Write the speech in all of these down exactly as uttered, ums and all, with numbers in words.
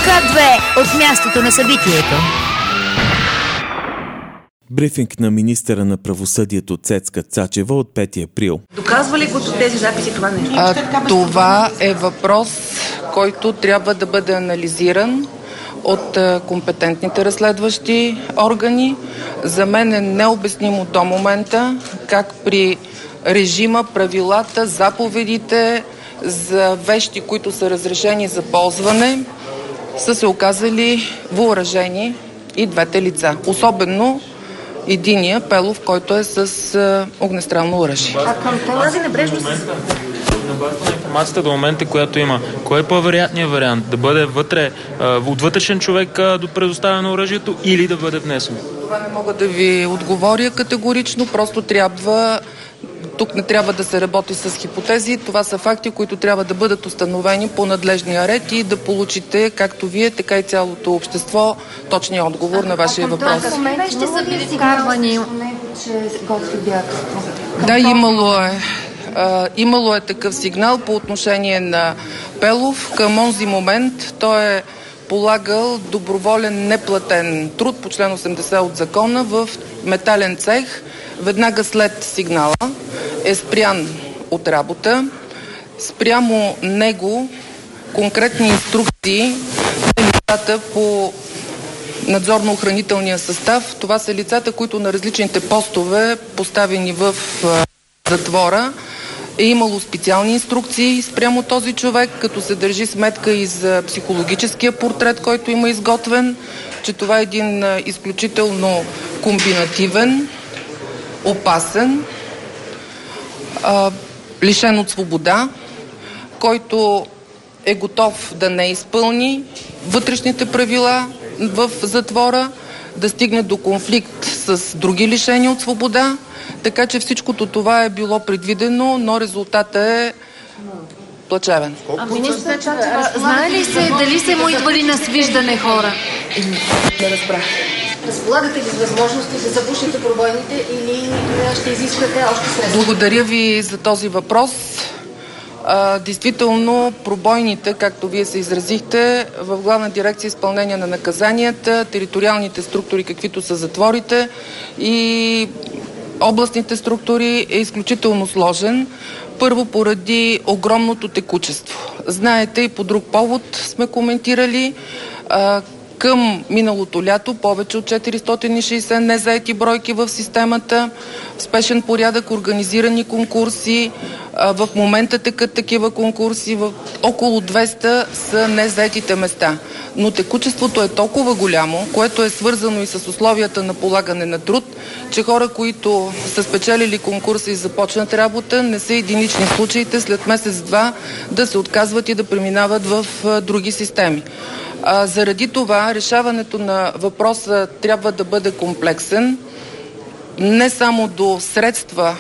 К две от мястото на събитието. Брифинг на министъра на правосъдието Цецка Цачева от пети април. Доказва ли го тези записи това нещо? А, това е въпрос, който трябва да бъде анализиран от а, компетентните разследващи органи. За мен е необяснимо до момента как при режима, правилата, заповедите за вещи, които са разрешени за ползване, са се оказали въоръжени и двете лица. Особено единия, Пелов, който е с а, огнестрелно оръжие. А към тази небрежност... На базата на информацията до момента, която има, кой е по-вероятният вариант? Да бъде вътре, от вътрешен човек до предоставено оръжието или да бъде внесено? Това не мога да ви отговоря категорично, просто трябва... Тук не трябва да се работи с хипотези. Това са факти, които трябва да бъдат установени по надлежния ред и да получите, както вие, така и цялото общество, точния отговор на вашия въпрос. Ще са били вкарвани, че готви бягство. Да, имало е. А, имало е такъв сигнал по отношение на Пелов. Към онзи момент той е полагал доброволен неплатен труд по член осемдесет от закона в метален цех. Веднага след сигнала е спрян от работа. Спрямо него конкретни инструкции на лицата по надзорно-охранителния състав. Това са лицата, които на различните постове, поставени в затвора, е имало специални инструкции спрямо този човек, като се държи сметка и за психологическия портрет, който има изготвен, че това е един изключително комбинативен, опасен, а, лишен от свобода, който е готов да не изпълни вътрешните правила в затвора, да стигне до конфликт с други лишени от свобода. Така че всичкото това е било предвидено, но резултатът е плачевен. А министър Цачева, знае ли се дали са му идвали на свиждане хора? Не разбрах. Разполагате ли с възможности да запушите пробойните или ще изискате още средства? Благодаря ви за този въпрос. А, действително, пробойните, както вие се изразихте, в Главна дирекция изпълнение на наказанията, териториалните структури, каквито са затворите и областните структури, е изключително сложен. Първо, поради огромното текучество. Знаете, и по друг повод сме коментирали, а, към миналото лято повече от четиристотин и шейсет незаети бройки в системата, в спешен порядък организирани конкурси. В момента текат такива конкурси, в около двеста са незаетите места. Но текучеството е толкова голямо, което е свързано и с условията на полагане на труд, че хора, които са спечелили конкурса и започнат работа, не са единични случаите след месец-два да се отказват и да преминават в други системи. А, заради това решаването на въпроса трябва да бъде комплексен, не само до средства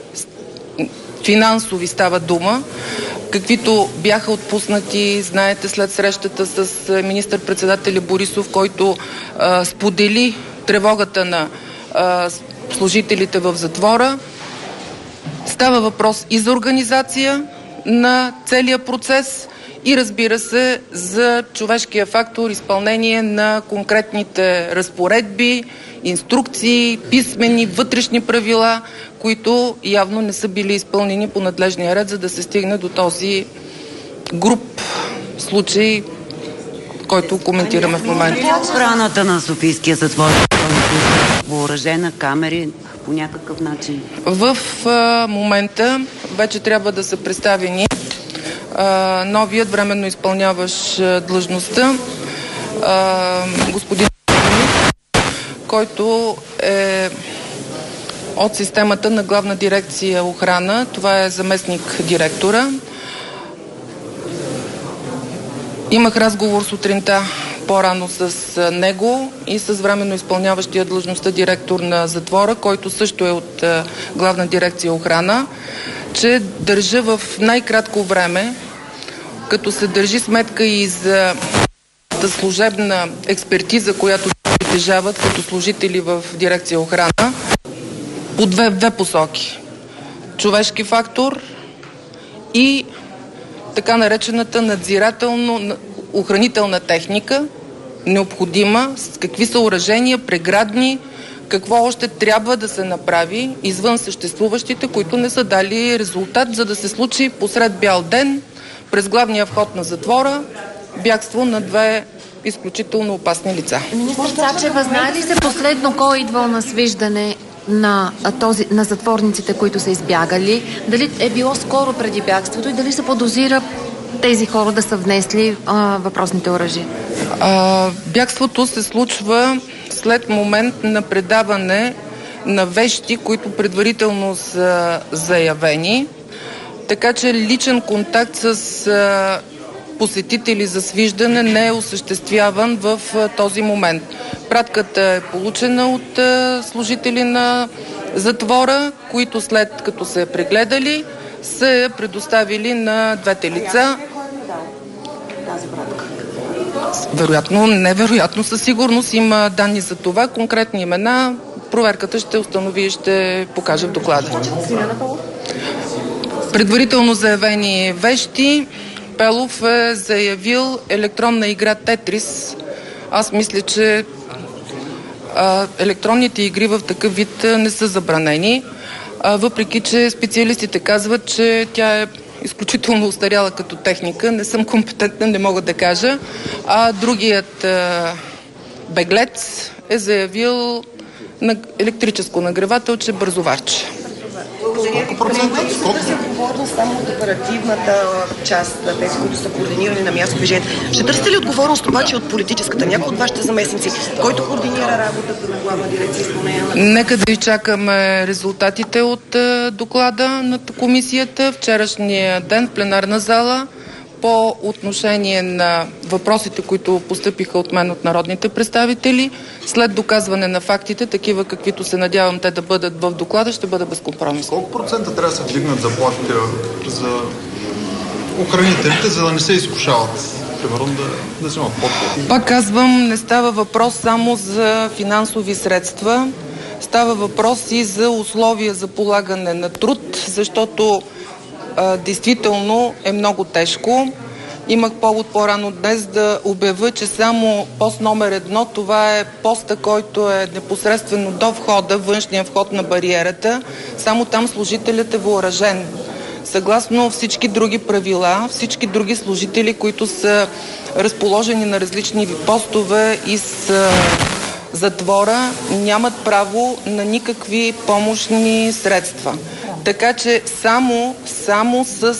финансови става дума, каквито бяха отпуснати, знаете, след срещата с министър-председателя Борисов, който а, сподели тревогата на а, служителите в затвора. Става въпрос и за организация на целия процес, и разбира се за човешкия фактор, изпълнение на конкретните разпоредби, инструкции, писмени, вътрешни правила, които явно не са били изпълнени по надлежния ред, за да се стигне до този груб случай, който коментираме в момента. Охраната на Софийския затвор въоръжена, камери по някакъв начин? В а, момента вече трябва да са представени а, новият временно изпълняващ длъжността а, господин, който е от системата на Главна дирекция охрана. Това е заместник директора. Имах разговор сутринта по-рано с него и с временно изпълняващия длъжността директор на затвора, който също е от Главна дирекция охрана, че държа в най-кратко време, като се държи сметка и за служебна експертиза, която притежават като служители в дирекция охрана, по две, две посоки. Човешки фактор и така наречената надзирателно охранителна техника, необходима, с какви съоръжения, преградни, какво още трябва да се направи извън съществуващите, които не са дали резултат, за да се случи посред бял ден, през главния вход на затвора, бягство на две изключително опасни лица. Министър Цачева, знае ли се последно кой е идвал на свиждане на, този, на затворниците, които са избягали? Дали е било скоро преди бягството и дали се подозира тези хора да са внесли а, въпросните оръжия? А, бягството се случва след момент на предаване на вещи, които предварително са заявени. Така че личен контакт с а, посетители за свиждане не е осъществяван в а, този момент. Пратката е получена от а, служители на затвора, които след като се е прегледали, са я предоставили на двете лица. Вероятно, невероятно, със сигурност има данни за това. Конкретни имена проверката ще установи и ще покаже в доклада. Предварително заявени вещи. Пелов е заявил електронна игра Тетрис. Аз мисля, че а, електронните игри в такъв вид не са забранени, а, въпреки че специалистите казват, че тя е изключително устаряла като техника. Не съм компетентна, не мога да кажа. А другият а, беглец е заявил на електрическо нагревателче бързоварче. Колко процента ще се търси отговорност само от оперативната част на тези, които са координирани на място движението? Ще търсите ли отговорност обаче от политическата? Някой от вашите заместници, който координира работата на главна дирекция изпълнение на... Нека да изчакаме резултатите от доклада на комисията. Вчерашния ден в пленарна зала по отношение на въпросите, които постъпиха от мен от народните представители, след доказване на фактите, такива каквито се надявам те да бъдат в доклада, ще бъде безкомпромисно. Колко процента трябва да се вдигнат заплатите за охранителите, за да не се изкушават? Примерно да, да се имат подкрепи? Пак казвам, не става въпрос само за финансови средства, става въпрос и за условия за полагане на труд, защото а, действително е много тежко. Имах повод по-рано днес да обявя, че само пост номер едно, това е поста, който е непосредствено до входа, външния вход на бариерата. Само там служителят е въоръжен. Съгласно всички други правила, всички други служители, които са разположени на различни постове и с затвора, нямат право на никакви помощни средства. Така че само, само с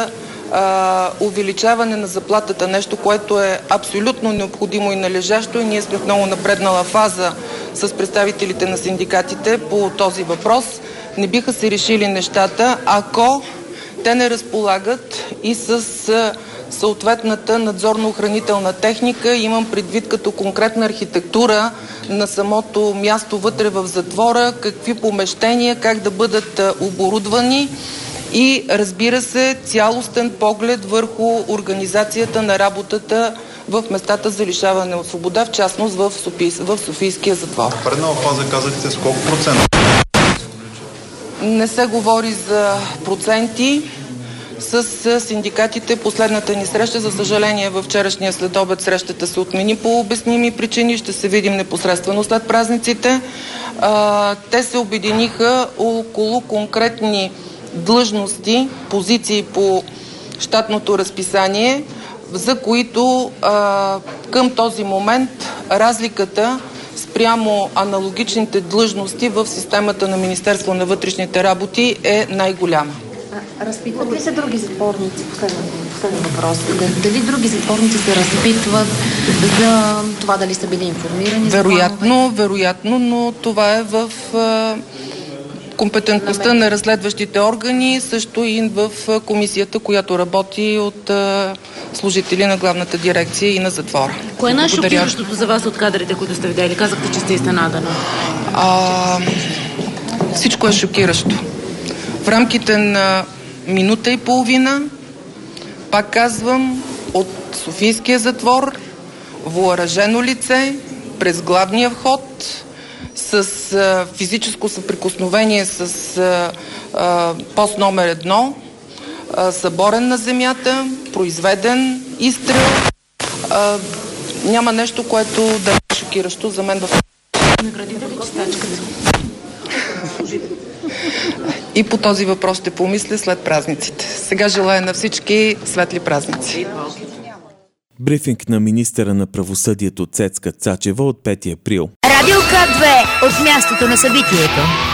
а, увеличаване на заплатата, нещо, което е абсолютно необходимо и належащо, и ние сме в много напреднала фаза с представителите на синдикатите по този въпрос, не биха се решили нещата, ако те не разполагат и с съответната надзорно-охранителна техника. Имам предвид като конкретна архитектура на самото място вътре в затвора, какви помещения, как да бъдат оборудвани и, разбира се, цялостен поглед върху организацията на работата в местата за лишаване от свобода, в частност в, Софий, в Софийския затвор. В преднала фаза казахте с колко процента? Не се говори за проценти. С синдикатите последната ни среща, за съжаление във вчерашния следобед срещата се отмени по обясними причини, ще се видим непосредствено след празниците. А, те се обединиха около конкретни длъжности, позиции по щатното разписание, за които а, към този момент разликата спрямо аналогичните длъжности в системата на Министерство на вътрешните работи е най-голяма. Разпитват ли се други затворници? Последен въпрос. Дали други затворници се разпитват за това дали са били информирани? Вероятно, вероятно, но това е в а, компетентността на разследващите органи, също и в комисията, която работи от а, служители на главната дирекция и на затвора. Кое е най-шокиращото за вас от кадрите, които сте видели? Казахте, че сте изненадана. А, всичко е шокиращо. В рамките на минута и половина, пак казвам, от Софийския затвор, въоръжено лице, през главния вход, с а, физическо съприкосновение с а, а, пост номер едно, а, съборен на земята, произведен изстрел, А, няма нещо, което да е шокиращо за мен в... И по този въпрос ще помисля след празниците. Сега желая на всички светли празници. Брифинг на министъра на правосъдието Цецка Цачева от пети април. Радио К две от мястото на събитието.